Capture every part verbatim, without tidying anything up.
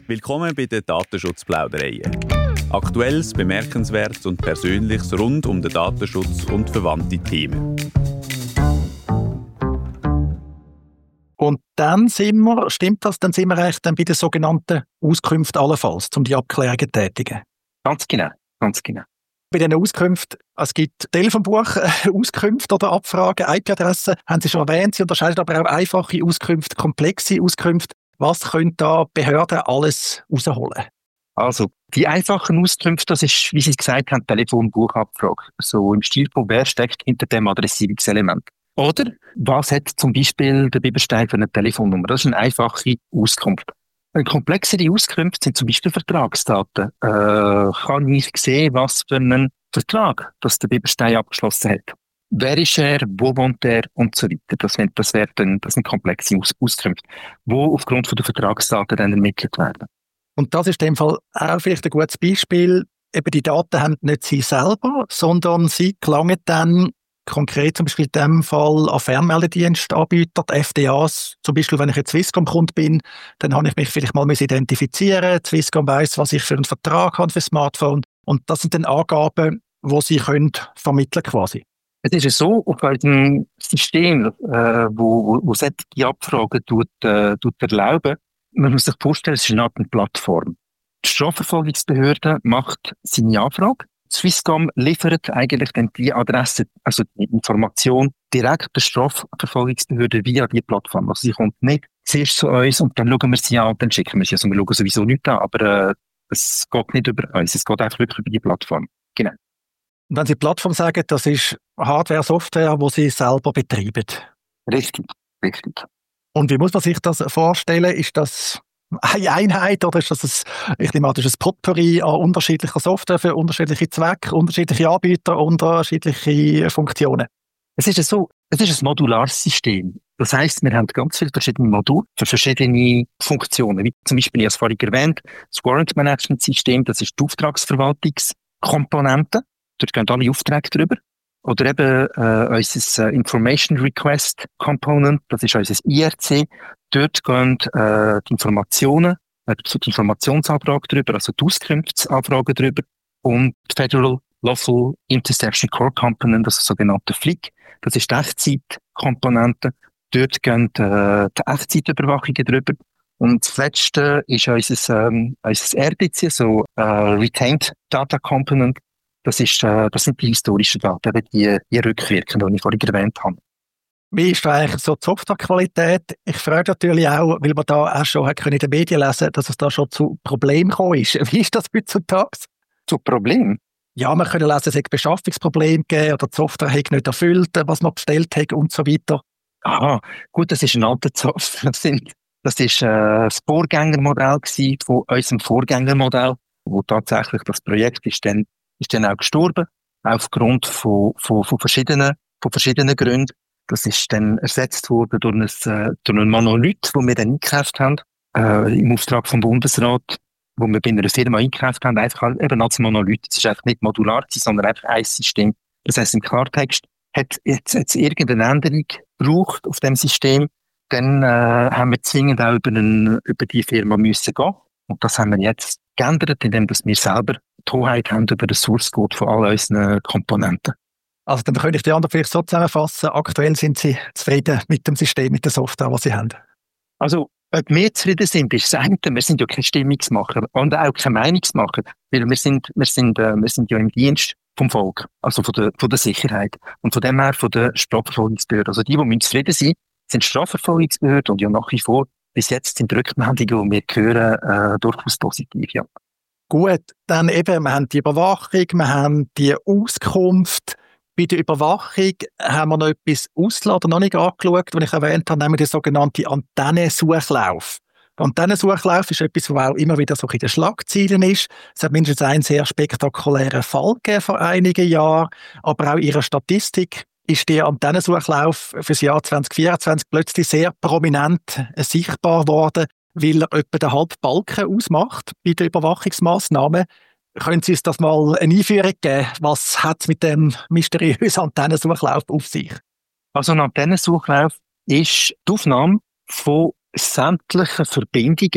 Willkommen bei den Datenschutzplaudereien. Aktuelles, Bemerkenswertes und Persönliches rund um den Datenschutz und verwandte Themen. Und dann sind wir, stimmt das, dann sind wir eigentlich dann bei den sogenannten Auskünften allenfalls, um die Abklärungen zu tätigen. Ganz genau, ganz genau. Bei diesen Auskünften, es gibt Telefonbuch, äh, Auskünfte oder Abfragen, I P-Adressen, haben Sie schon erwähnt, Sie unterscheiden aber auch einfache Auskünfte, komplexe Auskünfte. Was können da Behörden alles rausholen? Also, die einfachen Auskünfte, das ist, wie Sie gesagt haben, Telefonbuchabfrage. So im Stil von, wer steckt hinter dem Adressierungselement? Oder was hat zum Beispiel der Biberstein für eine Telefonnummer? Das ist eine einfache Auskunft. Eine komplexere Auskunft sind zum Beispiel Vertragsdaten. Äh, kann ich sehen, was für einen Vertrag das der Biberstein abgeschlossen hat? Wer ist er? Wo wohnt er? Und so weiter. Das sind, das werden, das sind komplexe Aus- Auskünfte, die aufgrund von der Vertragsdaten dann ermittelt werden. Und das ist in dem Fall auch vielleicht ein gutes Beispiel. Eben die Daten haben nicht Sie selber, sondern sie gelangen dann konkret zum Beispiel in dem Fall an Fernmeldedienstanbieter, die F D As. Zum Beispiel, wenn ich jetzt Swisscom-Kunde bin, dann habe ich mich vielleicht mal identifizieren. Swisscom weiss, was ich für einen Vertrag habe für Smartphone. Und das sind dann Angaben, die Sie können vermitteln quasi. Es ist ja so, auf einem System, äh, wo, wo, wo solche Abfragen tut, äh, tut erlauben, man muss sich vorstellen, es ist eine Art Plattform. Die Strafverfolgungsbehörde macht seine Anfrage. Swisscom liefert eigentlich dann die Adresse, also die Information direkt der Strafverfolgungsbehörde via die Plattform. Also sie kommt nicht zuerst zu uns und dann schauen wir sie an, dann schicken wir sie. Also wir schauen sowieso nicht an, aber äh, es geht nicht über uns, es geht einfach wirklich über die Plattform. Genau. Und wenn Sie Plattform sagen, das ist Hardware, Software, die Sie selber betreiben. Richtig, richtig. Und wie muss man sich das vorstellen? Ist das eine Einheit oder ist das ein, ich nehme an, das ist ein Potpourri an unterschiedlicher Software für unterschiedliche Zwecke, unterschiedliche Anbieter, unterschiedliche Funktionen? Es ist so, es ist ein modulares System. Das heisst, wir haben ganz viele verschiedene Module für verschiedene Funktionen. Wie zum Beispiel, ich habe es vorhin erwähnt, das Warrant Management System, das ist die Auftragsverwaltungskomponente. Dort gehen alle Aufträge drüber. Oder eben äh, unser äh, Information Request Component, das ist unser I R C. Dort gehen äh, die Informationen, äh, die Informationsanfrage drüber, also die Auskunftsanfrage drüber. Und die Federal Lawful Interception Core Component, das sogenannte F L I C, das ist die Echtzeitkomponente. Dort gehen äh, die Echtzeitüberwachungen drüber. Und das letzte ist unser, ähm, unser R D C, so äh, Retained Data Component. Das, ist, äh, das sind die historischen Daten, die, die rückwirken, die ich vorhin erwähnt habe. Wie ist eigentlich so die Softwarequalität? Ich frage natürlich auch, weil man da auch schon in den Medien lesen konnte, dass es da schon zu Problemen gekommen ist. Wie ist das heutzutage? Zu Problemen? Ja, man kann lesen, es hat Beschaffungsprobleme gegeben oder die Software hat nicht erfüllt, was man bestellt hat und so weiter. Aha, gut, das ist ein alter Software. Das, sind, das ist äh, das Vorgängermodell gewesen von unserem Vorgängermodell, wo tatsächlich das Projekt ist dann ist dann auch gestorben, aufgrund von, von, von verschiedenen, von verschiedenen Gründen. Das ist dann ersetzt worden durch ein, äh, durch ein Monolith, das wir dann eingekauft haben, äh, im Auftrag vom Bundesrat, wo wir bei einer Firma eingekauft haben, einfach halt eben als Monolith. Es ist einfach nicht modular gewesen, sondern einfach ein System. Das heisst, im Klartext hat jetzt, jetzt irgendeine Änderung gebraucht auf dem System, dann äh, haben wir zwingend auch über, einen, über die Firma müssen gehen. Und das haben wir jetzt geändert, indem wir selber die Hoheit haben über den Source Code von all unseren Komponenten. Also dann könnte ich die anderen vielleicht so zusammenfassen. Aktuell sind Sie zufrieden mit dem System, mit der Software, was Sie haben? Also, ob wir zufrieden sind, ist das eine. Wir sind ja kein Stimmungsmacher und auch kein Meinungsmacher. Weil wir sind, wir sind, äh, wir sind ja im Dienst vom Volk, also von der, von der Sicherheit. Und von dem her von der Strafverfolgungsbehörde. Also die, die müssen zufrieden sind, sind Strafverfolgungsbehörde und ja nach wie vor, bis jetzt sind die Rückmeldungen, die wir hören, äh, durchaus positiv, ja. Gut, dann eben, wir haben die Überwachung, wir haben die Auskunft. Bei der Überwachung haben wir noch etwas ausgeladen, noch nicht angeschaut, was ich erwähnt habe, nämlich der sogenannte Antennensuchlauf. Der Antennensuchlauf ist etwas, was auch immer wieder so in den Schlagzeilen ist. Es hat mindestens einen sehr spektakulären Fall gegeben vor einigen Jahren, aber auch in ihrer Statistik ist der Antennensuchlauf für das Jahr zwanzig vierundzwanzig plötzlich sehr prominent sichtbar geworden, weil er etwa den halben Balken ausmacht bei den Überwachungsmaßnahmen. Können Sie uns das mal eine Einführung geben? Was hat es mit dem mysteriösen Antennensuchlauf auf sich? Also ein Antennensuchlauf ist die Aufnahme von sämtlichen Verbindungen,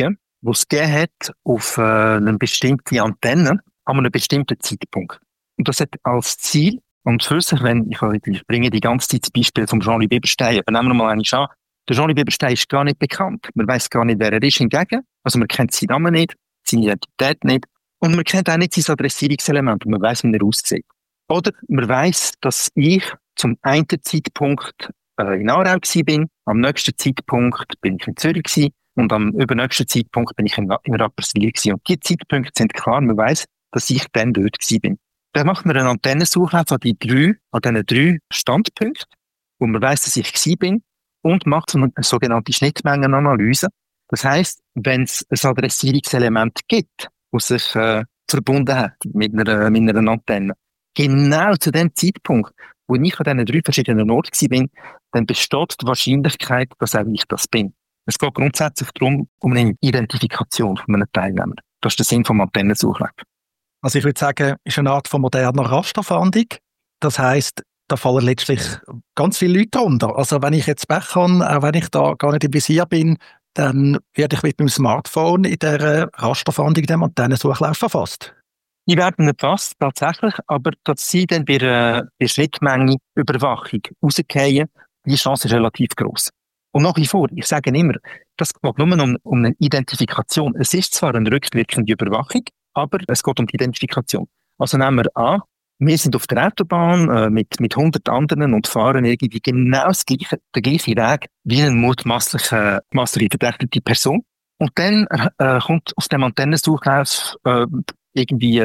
die es gegeben hat auf äh, eine bestimmte Antenne an einem bestimmten Zeitpunkt. Und das hat als Ziel, und für sich, wenn, ich, ich bringe die ganze Zeit das Beispiel von Jean-Louis Bieberstein, aber nehmen wir mal einen an. Der Jean-Louis Bieberstein ist gar nicht bekannt. Man weiss gar nicht, wer er ist hingegen. Also man kennt seinen Namen nicht, seine Identität nicht. Und man kennt auch nicht sein Adressierungselement. Und man weiss, wie er aussieht. Oder man weiss, dass ich zum einen Zeitpunkt äh, in Aarau gsi bin, am nächsten Zeitpunkt bin ich in Zürich gsi und am übernächsten Zeitpunkt bin ich in, in Rapperswil gsi. Und die Zeitpunkte sind klar, man weiss, dass ich dann dort gsi bin. Dann macht man eine Antennensuche an die drei, an diesen drei Standpunkten, wo man weiss, dass ich gsi bin, und macht so eine sogenannte Schnittmengenanalyse. Das heisst, wenn es ein Adressierungselement gibt, das sich äh, verbunden hat mit einer, mit einer Antenne, genau zu dem Zeitpunkt, wo ich an diesen drei verschiedenen Orten gsi bin, dann besteht die Wahrscheinlichkeit, dass auch ich das bin. Es geht grundsätzlich darum, um eine Identifikation von einem Teilnehmer. Das ist der Sinn vom Antennensuchlauf. Also ich würde sagen, ist eine Art von moderner Rasterfahndung. Das heisst, da fallen letztlich ganz viele Leute drunter. Also wenn ich jetzt Pech habe, auch wenn ich da gar nicht im Visier bin, dann werde ich mit meinem Smartphone in dieser Rasterfahndung, in dem Antennensuchlauf verfasst. Die werden erfasst, tatsächlich, aber dass sie dann bei der, bei Schnittmenge Überwachung rausgehen, die Chance ist relativ gross. Und nach wie vor, ich sage immer, das geht nur um, um eine Identifikation. Es ist zwar eine rückwirkende Überwachung, aber es geht um die Identifikation. Also nehmen wir an, wir sind auf der Autobahn äh, mit, mit hundert anderen und fahren irgendwie genau das gleiche, den gleichen Weg wie eine mutmaßliche, mutmaßliche verdächtige Person. Und dann äh, kommt aus dem Antennensuchlauf äh, irgendwie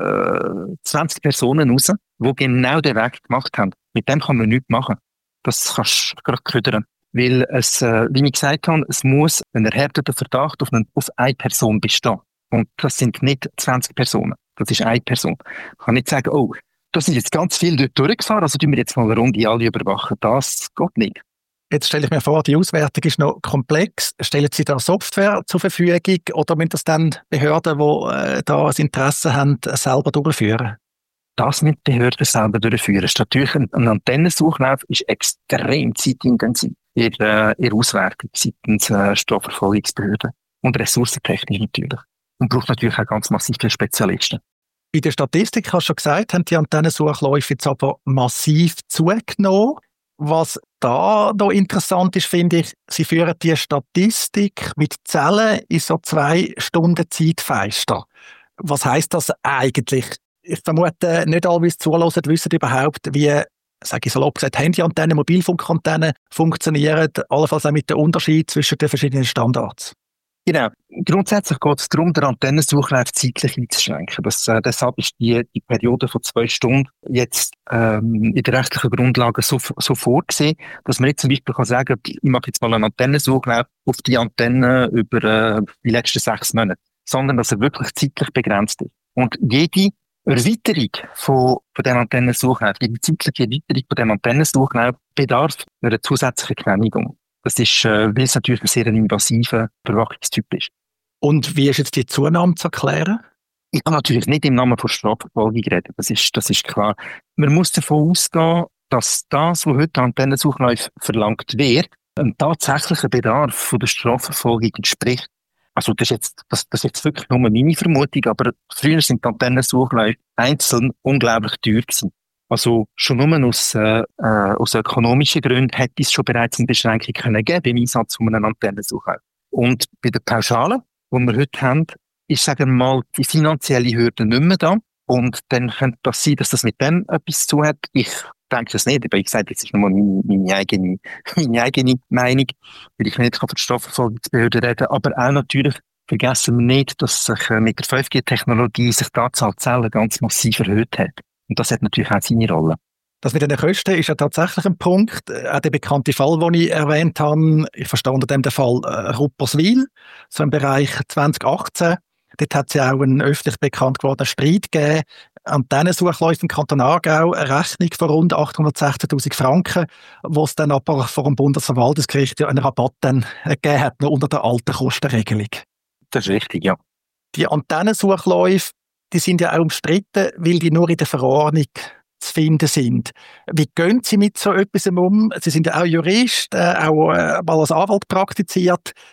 äh, zwanzig Personen raus, die genau den Weg gemacht haben. Mit dem kann man nichts machen. Das kannst du gerade ködern. Weil es, äh, wie ich gesagt habe, es muss ein erhärteter Verdacht auf eine, auf eine Person bestehen. Und das sind nicht zwanzig Personen. Das ist eine Person. Ich kann nicht sagen, oh, da sind jetzt ganz viele dort durchgefahren, also tun wir jetzt mal eine Runde alle überwachen. Das geht nicht. Jetzt stelle ich mir vor, die Auswertung ist noch komplex. Stellen Sie da Software zur Verfügung oder müssen das dann Behörden, die äh, da ein Interesse haben, selber durchführen? Das mit Behörden selber durchführen. Ist natürlich ein, ein Antennensuchlauf ist extrem zeitintensiv in der äh, Auswertung seitens äh, Strafverfolgungsbehörden und ressourcentechnisch natürlich. Und braucht natürlich auch ganz massiv viele Spezialisten. Bei der Statistik, hast du schon gesagt, haben die Antennensuchläufe jetzt aber massiv zugenommen. Was da noch interessant ist, finde ich, sie führen die Statistik mit Zellen in so zwei Stunden Zeitfenster. Was heisst das eigentlich? Ich vermute, nicht alle, die es zuhören, wissen überhaupt, wie, sage ich salopp gesagt, Handyantennen, Mobilfunkantennen funktionieren, allenfalls auch mit dem Unterschied zwischen den verschiedenen Standards. Genau. Grundsätzlich geht es darum, den Antennensuchlauf zeitlich einzuschränken. Das, äh, deshalb ist die, die Periode von zwei Stunden jetzt ähm, in der rechtlichen Grundlage so, so vorgesehen, dass man jetzt zum Beispiel kann sagen, ich mache jetzt mal einen Antennensuchlauf auf die Antenne über äh, die letzten sechs Monate, sondern dass er wirklich zeitlich begrenzt ist. Und jede Erweiterung von, von dem Antennensuchlauf, jede zeitliche Erweiterung von dem Antennensuchlauf bedarf einer zusätzlichen Genehmigung. Das ist, äh, weil es natürlich ein sehr invasiver Überwachungstyp ist. Und wie ist jetzt die Zunahme zu erklären? Ich kann natürlich nicht im Namen von Strafverfolgung reden, das ist, das ist klar. Man muss davon ausgehen, dass das, was heute Antennensuchlauf verlangt wird, einem tatsächlichen Bedarf von der Strafverfolgung entspricht. Also das ist jetzt, das, das ist jetzt wirklich nur meine Vermutung, aber früher sind die Antennensuchläufe einzeln unglaublich teuer gewesen. Also schon nur aus, äh, äh, aus ökonomischen Gründen hätte es schon bereits eine Beschränkung können geben im Einsatz von einem Antennensuchlauf. Und bei der Pauschale, die wir heute haben, ist, sagen wir mal, die finanzielle Hürde nicht mehr da. Und dann könnte das sein, dass das mit dem etwas zu hat. Ich denke das nicht, aber ich sage, das ist nur meine, meine, eigene, meine eigene Meinung, weil ich nicht von der Strafverfolgungsbehörde reden kann. Aber auch natürlich vergessen wir nicht, dass sich mit der fünf G-Technologie sich die Anzahl Zellen ganz massiv erhöht hat. Und das hat natürlich auch seine Rolle. Das mit den Kosten ist ja tatsächlich ein Punkt. Auch der bekannte Fall, den ich erwähnt habe, ich verstehe unter dem den Fall äh, Rupperswil, so im Bereich zwanzig achtzehn. Dort hat es ja auch einen öffentlich bekannt gewordenen Streit gegeben. Antennensuchläufe im Kanton Aargau, eine Rechnung von rund achthundertsechzehntausend Franken, wo es dann aber vor dem Bundesverwaltungsgericht ja einen Rabatt dann gegeben hat, noch unter der alten Kostenregelung. Das ist richtig, ja. Die Antennensuchläufe, die sind ja auch umstritten, weil die nur in der Verordnung zu finden sind. Wie gehen Sie mit so etwas um? Sie sind ja auch Jurist, äh, auch äh, mal als Anwalt praktiziert.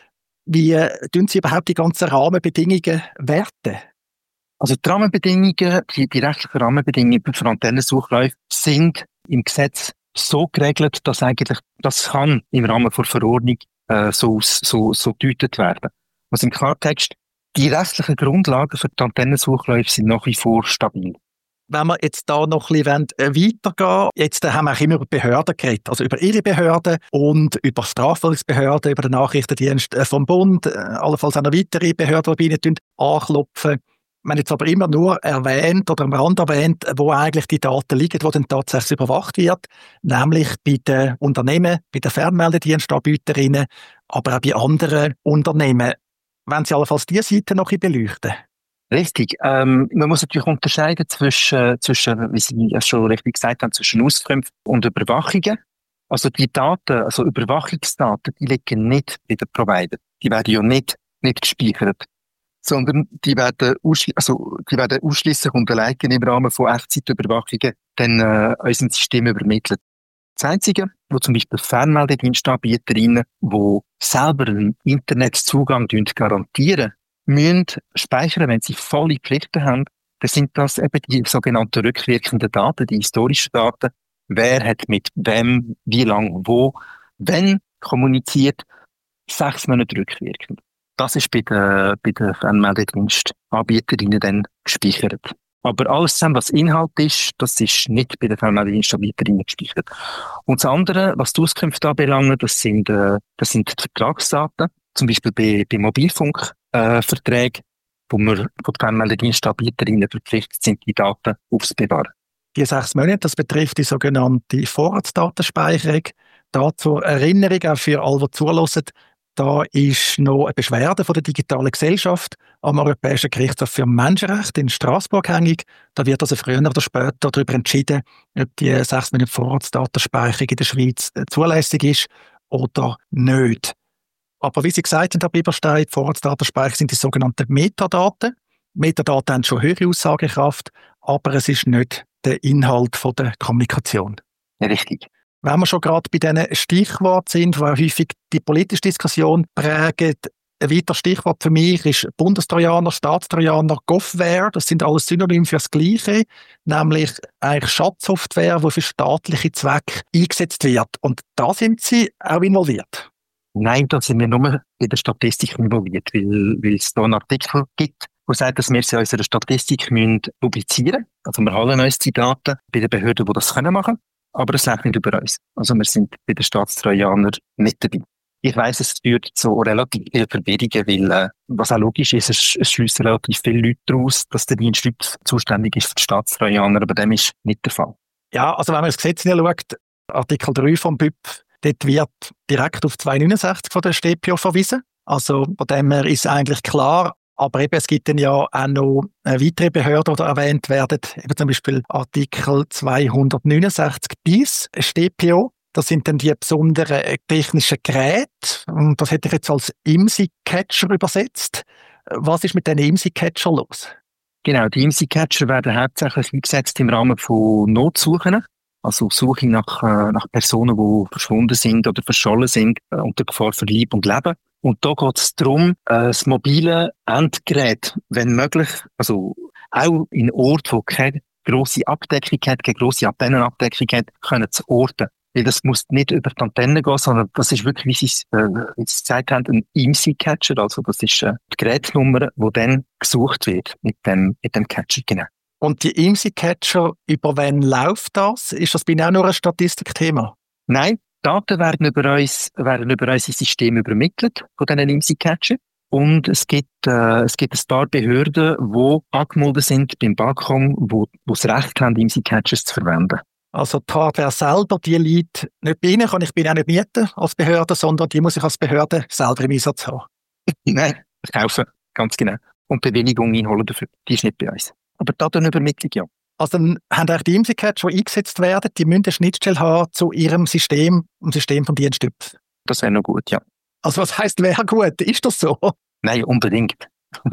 Wie äh, tun Sie überhaupt die ganzen Rahmenbedingungen werten? Also die Rahmenbedingungen, die, die rechtlichen Rahmenbedingungen für Antennensuchläufe sind im Gesetz so geregelt, dass eigentlich das kann im Rahmen der Verordnung äh, so, so, so gedeutet werden. Also im Klartext, die rechtlichen Grundlagen für die Antennensuchläufe sind nach wie vor stabil. Wenn wir jetzt da noch ein bisschen weitergehen wollen, jetzt haben wir auch immer über Behörden geredet, also über Ihre Behörden und über Strafverfolgungsbehörden, über den Nachrichtendienst vom Bund, allenfalls auch noch weitere Behörden, die bei Ihnen anklopfen. Wir haben jetzt aber immer nur erwähnt oder am Rand erwähnt, wo eigentlich die Daten liegen, wo dann tatsächlich überwacht wird, nämlich bei den Unternehmen, bei den Fernmeldedienstanbieterinnen, aber auch bei anderen Unternehmen. Wenn Sie allenfalls diese Seite noch ein bisschen beleuchten? Richtig. Ähm, man muss natürlich unterscheiden zwischen, zwischen, wie Sie ja schon richtig gesagt haben, zwischen Auskünften und Überwachungen. Also die Daten, also Überwachungsdaten, die liegen nicht bei den Providern. Die werden ja nicht, nicht gespeichert, sondern die werden, ausschli- also die werden ausschliesslich und allein im Rahmen von Echtzeitüberwachungen dann äh, unserem System übermittelt. Das Einzige, wo zum Beispiel Fernmeldedienstanbieterinnen, die selber einen Internetzugang garantieren, müssen speichern, wenn sie volle Pflichten haben, dann sind das eben die sogenannten rückwirkenden Daten, die historischen Daten. Wer hat mit wem, wie lange, wo, wenn kommuniziert, sechs Monate rückwirkend. Das ist bei den, bei den Fernmeldedienstanbieterinnen dann gespeichert. Aber alles zusammen, was Inhalt ist, das ist nicht bei den Fernmeldedienstanbieterinnen gespeichert. Und das andere, was die Auskünfte anbelangt, das sind, äh, das sind die Vertragsdaten, zum Beispiel bei, bei Mobilfunk. Äh, Verträge, wo wir von den Fernmeldedienstanbieterinnen verpflichtet sind, die Daten aufzubewahren. Die sechs Monate, das betrifft die sogenannte Vorratsdatenspeicherung. Da zur Erinnerung, auch für alle, die zuhören, da ist noch eine Beschwerde von der digitalen Gesellschaft am Europäischen Gerichtshof für Menschenrechte in Straßburg hängig. Da wird also früher oder später darüber entschieden, ob die sechs Monate Vorratsdatenspeicherung in der Schweiz zulässig ist oder nicht. Aber wie Sie gesagt haben, Herr Bieberstein, die Vorratsdatenspeicher sind die sogenannten Metadaten. Metadaten haben schon höhere Aussagekraft, aber es ist nicht der Inhalt von der Kommunikation. Ja, richtig. Wenn wir schon gerade bei diesen Stichworten sind, die häufig die politische Diskussion prägen, ein weiteres Stichwort für mich ist Bundestrojaner, Staatstrojaner, Govware. Das sind alles Synonyme für das Gleiche, nämlich eigentlich Schadsoftware, die für staatliche Zwecke eingesetzt wird. Und da sind Sie auch involviert. Nein, da sind wir nur bei der Statistik involviert, weil, weil es da einen Artikel gibt, der sagt, dass wir sie in unserer Statistik müssen publizieren müssen. Also wir holen uns die Daten bei den Behörden, die das können machen, aber es läuft nicht über uns. Also wir sind bei den Staatstrojanern nicht dabei. Ich weiss, es führt zu relativ viel Verwirrungen, weil, äh, was auch logisch ist, es, es schliessen relativ viele Leute daraus, dass der Dienst zuständig ist für die Staatstrojaner, aber dem ist nicht der Fall. Ja, also wenn man das Gesetz schaut, Artikel drei vom B Ü P, dort wird direkt auf zweihundertneunundsechzig von der S T P O verwiesen. Also von dem her ist eigentlich klar. Aber eben, es gibt dann ja auch noch weitere Behörden, die erwähnt werden. Eben zum Beispiel Artikel zweihundertneunundsechzig bis S T P O. Das sind dann die besonderen technischen Geräte. Und das hätte ich jetzt als IMSI-Catcher übersetzt. Was ist mit diesen IMSI-Catcher los? Genau, die IMSI-Catcher werden hauptsächlich eingesetzt im Rahmen von Notsuchen. Also Suche nach, äh, nach Personen, die verschwunden sind oder verschollen sind, äh, unter Gefahr für Leib und Leben. Und da geht es darum, äh, das mobile Endgerät, wenn möglich, also auch in Orten, wo keine grosse Abdeckung hat, keine grosse Antennenabdeckung hat, können zu orten. Weil das muss nicht über die Antenne gehen, sondern das ist wirklich, wie Sie es äh, gesagt haben, ein IMSI-Catcher. Also das ist äh, die Gerätnummer, die dann gesucht wird mit dem, mit dem Catcher, genau. Und die IMSI-Catcher, über wen läuft das? Ist das bei Ihnen auch nur ein Statistikthema? Nein, Daten werden über uns, werden über unser System übermittelt von diesen IMSI-Catcher. Und es gibt, äh, es gibt ein paar Behörden, die angemeldet sind beim BAKOM, wo, wo das Recht haben, IMSI-Catchers zu verwenden. Also die Hardware selber, die liegt nicht bei Ihnen, kann ich bei Ihnen auch nicht mieten als Behörde, sondern die muss ich als Behörde selber im Einsatz haben. Nein, kaufen, ganz genau. Und Bewilligung einholen dafür, die ist nicht bei uns. Aber Datenübermittlung, ja. Also dann haben auch die IMSI-Catcher, die eingesetzt werden, die müssen eine Schnittstelle haben zu Ihrem System, dem System vom Dienst Ü P. Das wäre noch gut, ja. Also was heisst, wäre gut? Ist das so? Nein, unbedingt.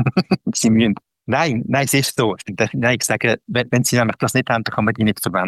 Sie müssen. Nein, nein, es ist so. Nein, ich sage, wenn, wenn Sie nämlich das nicht haben, dann kann man die nicht verwenden.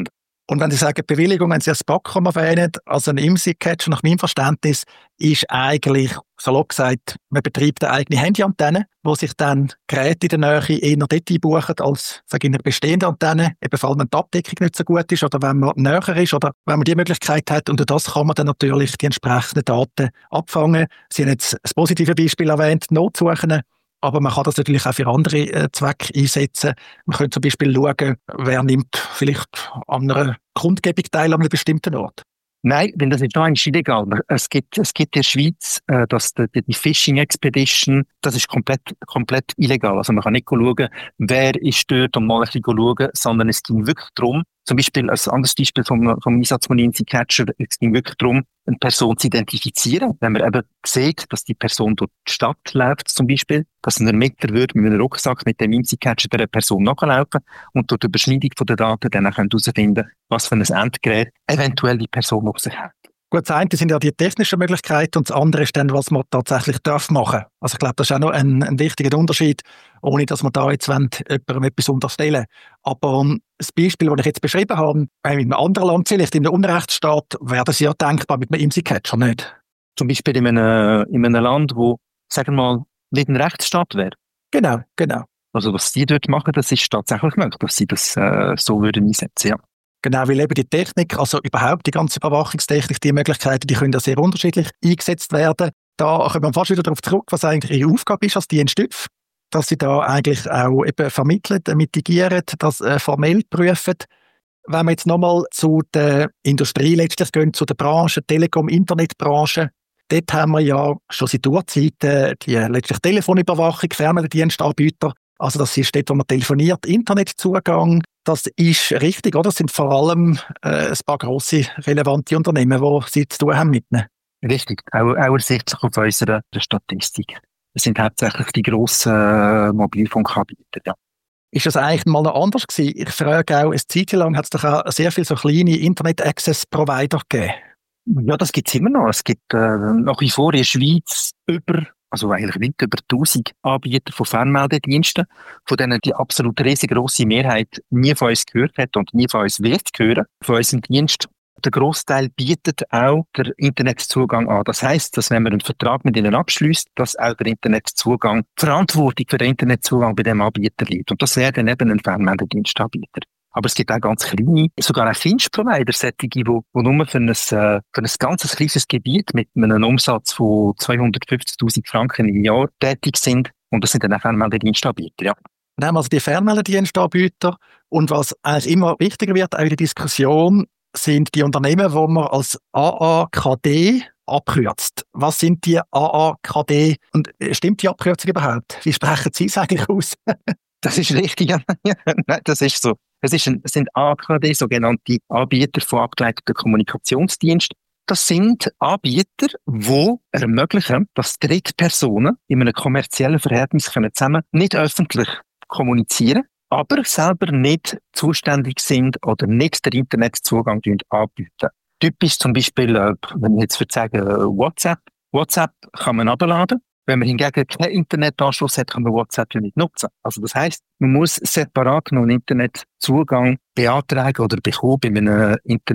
Und wenn Sie sagen Bewilligung, wenn Sie das Backcom erwähnen, also ein IMSI-Catcher nach meinem Verständnis ist eigentlich, salopp gesagt, man betreibt eine eigene Handyantenne, wo sich dann Geräte in der Nähe eher dort einbuchen als sagen, in einer bestehenden Antenne, eben vor allem wenn die Abdeckung nicht so gut ist oder wenn man näher ist oder wenn man die Möglichkeit hat. Und durch das kann man dann natürlich die entsprechenden Daten abfangen. Sie haben jetzt das positive Beispiel erwähnt, Notsuchen. Aber man kann das natürlich auch für andere äh, Zwecke einsetzen. Man könnte zum Beispiel schauen, wer nimmt vielleicht an einer Kundgebung teil an einem bestimmten Ort. Nein, denn das ist noch eigentlich illegal. Es gibt, es gibt in der Schweiz, äh, dass die, die Phishing Expedition, das ist komplett, komplett illegal. Also man kann nicht schauen, wer ist dort und mal ein bisschen schauen, sondern es ging wirklich darum, zum Beispiel, als anderes Beispiel vom, vom Einsatz von IMSI-Catcher, es ging wirklich darum, eine Person zu identifizieren. Wenn man eben sieht, dass die Person durch die Stadt läuft, zum Beispiel, dass ein Ermittler würde mit einem Rucksack mit dem IMSI-Catcher der Person nachlaufen und durch die Überschneidung der Daten dann herausfinden, was für ein Endgerät eventuell die Person auf sich hat. Gut, das eine sind ja die technischen Möglichkeiten und das andere ist dann, was man tatsächlich darf machen. Also ich glaube, das ist auch noch ein, ein wichtiger Unterschied, ohne dass man da jetzt jemandem etwas unterstellen. Aber um, das Beispiel, das ich jetzt beschrieben habe, in einem anderen Land, vielleicht in einem Unrechtsstaat, wäre das ja denkbar mit einem IMSI-Catcher nicht. Zum Beispiel in einem, in einem Land, wo, sagen wir mal, nicht ein Rechtsstaat wäre. Genau, genau. Also was die dort machen, das ist tatsächlich möglich, dass sie das äh, so würden einsetzen, ja. Genau, weil eben die Technik, also überhaupt die ganze Überwachungstechnik, die Möglichkeiten, die können ja sehr unterschiedlich eingesetzt werden. Da kommen wir fast wieder darauf zurück, was eigentlich ihre Aufgabe ist als Dienststütz, dass sie da eigentlich auch eben vermitteln, mitigieren, das äh, formell prüfen. Wenn wir jetzt nochmal zu der Industrie letztlich gehen, zu der Branche, Telekom, Internetbranche, dort haben wir ja schon seit Urzeiten die letztlich Telefonüberwachung, Fernmeldedienstanbieter. Also das ist dort, wo man telefoniert, Internetzugang. Das ist richtig, oder? Das sind vor allem äh, ein paar grosse, relevante Unternehmen, die sie zu tun haben mit ihnen. Richtig, auch, auch ersichtlich auf unserer Statistik. Das sind hauptsächlich die grossen äh, Mobilfunkanbieter, ja. Ist das eigentlich mal noch anders gewesen? Ich frage auch, eine Zeit lang hat es doch auch sehr viele so kleine Internet-Access-Provider gegeben. Ja, das gibt's immer noch. Es gibt äh, nach wie vor in der Schweiz über, also eigentlich nicht über tausend Anbieter von Fernmeldediensten, von denen die absolut riesengroße Mehrheit nie von uns gehört hat und nie von uns wird hören, von unserem Dienst. Der Grossteil bietet auch den Internetzugang an. Das heisst, dass wenn man einen Vertrag mit ihnen abschließt, dass auch der Internetzugang, die Verantwortung für den Internetzugang bei dem Anbieter liegt. Und das wäre dann eben ein Fernmeldedienstanbieter. Aber es gibt auch ganz kleine, sogar auch Dienstprovider, solche, die, die nur für ein, für ein ganzes kleines Gebiet mit einem Umsatz von zweihundertfünfzigtausend Franken im Jahr tätig sind. Und das sind dann auch Fernmeldedienstanbieter, ja. Nehmen wir also die Fernmeldedienstanbieter. Und was eigentlich immer wichtiger wird, auch in der Diskussion, sind die Unternehmen, die man als A A K D abkürzt. Was sind die A A K D? Und stimmt die Abkürzung überhaupt? Wie sprechen Sie es eigentlich aus? Das ist richtig. Nein, das ist so. Es, ist ein, es sind A K D, sogenannte Anbieter von abgeleiteten Kommunikationsdiensten. Das sind Anbieter, die ermöglichen, dass Drittpersonen in einem kommerziellen Verhältnis können zusammen nicht öffentlich kommunizieren, aber selber nicht zuständig sind oder nicht den Internetzugang anbieten. Typisch zum Beispiel, wenn ich jetzt würde sagen, WhatsApp. WhatsApp kann man abladen. Wenn man hingegen keinen Internetanschluss hat, kann man WhatsApp ja nicht nutzen. Also das heisst, man muss separat noch einen Internetzugang beantragen oder bekommen bei einem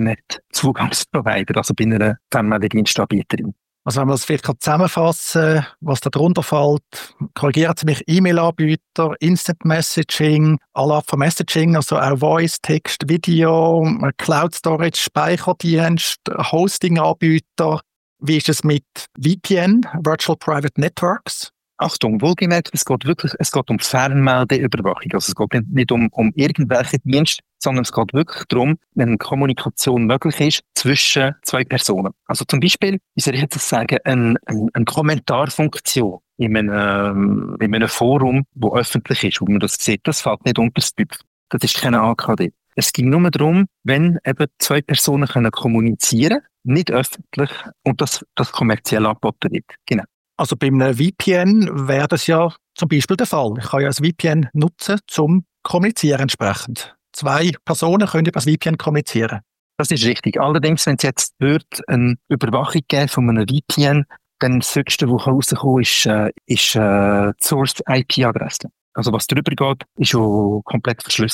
Internetzugangsprovider, also bei einer Fernmeldedienstanbieterin. Also wenn man das vielleicht zusammenfassen kann, was da drunter fällt, korrigieren Sie mich, E-Mail-Anbieter, Instant Messaging, alle Art von Messaging, also auch Voice, Text, Video, Cloud Storage, Speicherdienst, Hosting-Anbieter. Wie ist es mit V P N, Virtual Private Networks? Achtung, wohlgemerkt, es geht wirklich, es geht um Fernmeldeüberwachung. Also es geht nicht um, um irgendwelche Dienste, sondern es geht wirklich darum, wenn Kommunikation möglich ist zwischen zwei Personen. Also zum Beispiel, wie soll ich jetzt sagen, eine, eine, eine Kommentarfunktion in einem, in einem Forum, wo öffentlich ist, wo man das sieht, das fällt nicht unter das B I P. Das ist keine A K D. Es ging nur darum, wenn eben zwei Personen können kommunizieren, nicht öffentlich, und das, das kommerziell angeboten wird. Genau. Also bei einem V P N wäre das ja zum Beispiel der Fall. Ich kann ja ein V P N nutzen, zum kommunizieren entsprechend. Zwei Personen können über das V P N kommunizieren. Das ist richtig. Allerdings, wenn es jetzt wird eine Überwachung geben von einem V P N, dann das Höchste, was rauskommen ist, äh, ist äh, die Source I P-Adresse. Also was drüber geht, ist schon komplett verschlüsselt.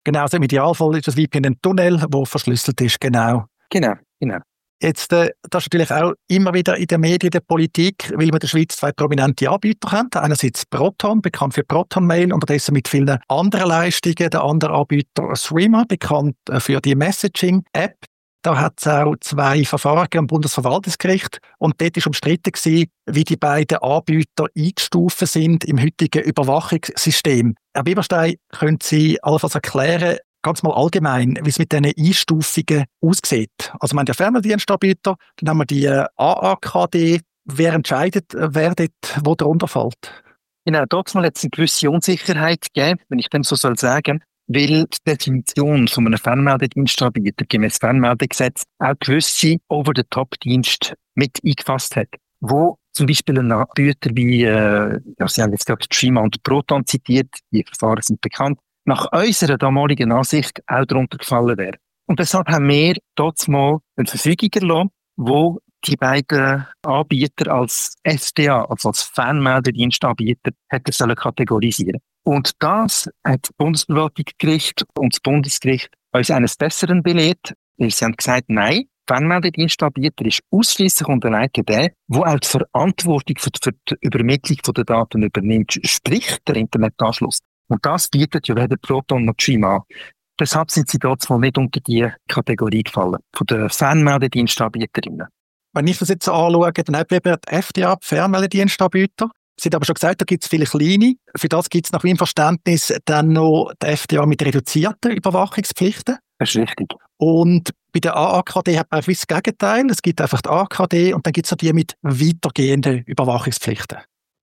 Genau, also im Idealfall ist das wie in einem Tunnel, der verschlüsselt ist, genau. Genau, genau. Jetzt, äh, das ist natürlich auch immer wieder in den Medien, der Politik, weil wir in der Schweiz zwei prominente Anbieter haben. Einerseits Proton, bekannt für Proton Mail, unterdessen mit vielen anderen Leistungen. Der andere Anbieter Threema, bekannt für die Messaging-App. Da hat es auch zwei Verfahren am Bundesverwaltungsgericht und dort war umstritten gewesen, wie die beiden Anbieter eingestuft sind im heutigen Überwachungssystem. Herr Bieberstein, können Sie allenfalls erklären, ganz mal allgemein, wie es mit diesen Einstufungen aussieht? Also wir haben ja Ferndienstanbieter, dann haben wir die A A K D. Wer entscheidet, wer dort, wo darunter fällt? Genau, dort mal jetzt eine gewisse Unsicherheit gegeben, wenn ich dem so soll sagen, weil die Definition von einem Fernmeldedienstanbieter gemäß Fernmeldegesetz auch gewisse Over-the-Top-Dienste mit eingefasst hat, wo zum Beispiel ein Anbieter wie, äh, ja, Sie haben jetzt gerade Threema und Proton zitiert, die Verfahren sind bekannt, nach unserer damaligen Ansicht auch darunter gefallen wäre. Und deshalb haben wir dort mal eine Verfügung erlassen, wo die beiden Anbieter als S D A, also als Fernmeldedienstanbieter, hätten sollen kategorisieren. Und das hat das Bundesverwaltungsgericht und das Bundesgericht uns eines Besseren belehrt, weil sie haben gesagt, nein, Fernmeldedienstanbieter ist ausschliesslich und allein der, der auch die Verantwortung für die, für die Übermittlung der Daten übernimmt, sprich der Internetanschluss. Und das bietet ja weder Proton noch Threema an. Deshalb sind sie dort mal nicht unter die Kategorie gefallen, von den Fernmeldedienstanbieterinnen. Wenn ich das jetzt so anschaue, dann hat eben die F D A, die Fernmeldedienstanbieter. Sie haben aber schon gesagt, da gibt es viele kleine. Für das gibt es nach meinem Verständnis dann noch die F D A mit reduzierten Überwachungspflichten. Das ist richtig. Und bei der A A K D hat man ein gewisses Gegenteil. Es gibt einfach die A A K D und dann gibt es noch die mit weitergehenden Überwachungspflichten.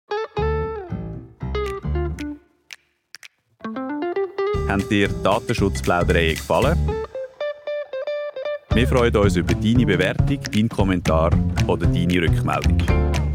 Haben dir Datenschutzplaudereien gefallen? Wir freuen uns über deine Bewertung, deinen Kommentar oder deine Rückmeldung.